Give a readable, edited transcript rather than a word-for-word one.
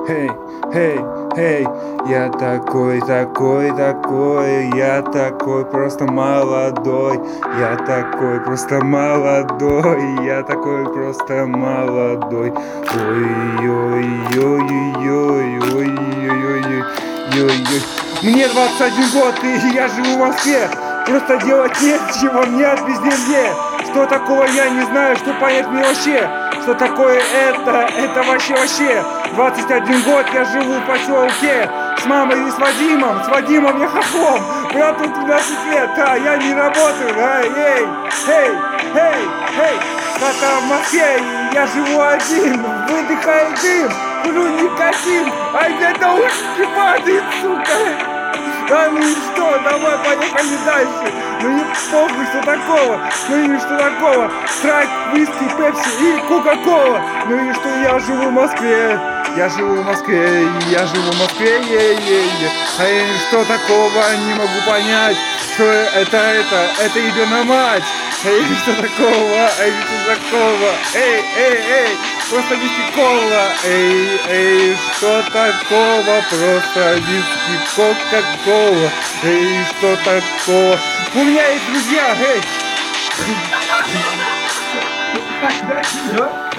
Эй, эй, эй, я такой, я такой просто молодой, я такой просто молодой, я такой просто молодой. Ой-ой-ой-ой-ой-ой-ой-ой-ой-ой. Мне 21 год, и я живу в Москве. Просто делать нечего, мне безделье. Что такого я не знаю, что понять мне вообще. Что такое это вообще. 21 год я живу в поселке с мамой и с Вадимом я хохлом. Брату 12 лет, а я не работаю, эй, это в Москве, я живу один, выдыхаю дым, курю никотин, а где-то ушки падает, сука. Да ну и что, давай поехали дальше. Ну не похуй, что такого. Ну и что такого. Страйк, виски, пепси и кока-кола. Ну и что я живу в Москве. Я живу в Москве, А я что такого не могу понять. Что это ебена мать. Эй, что такого, эй, просто виски кола, эй, что такого, просто виски кока-кола, эй, что такого, у меня есть друзья, эй.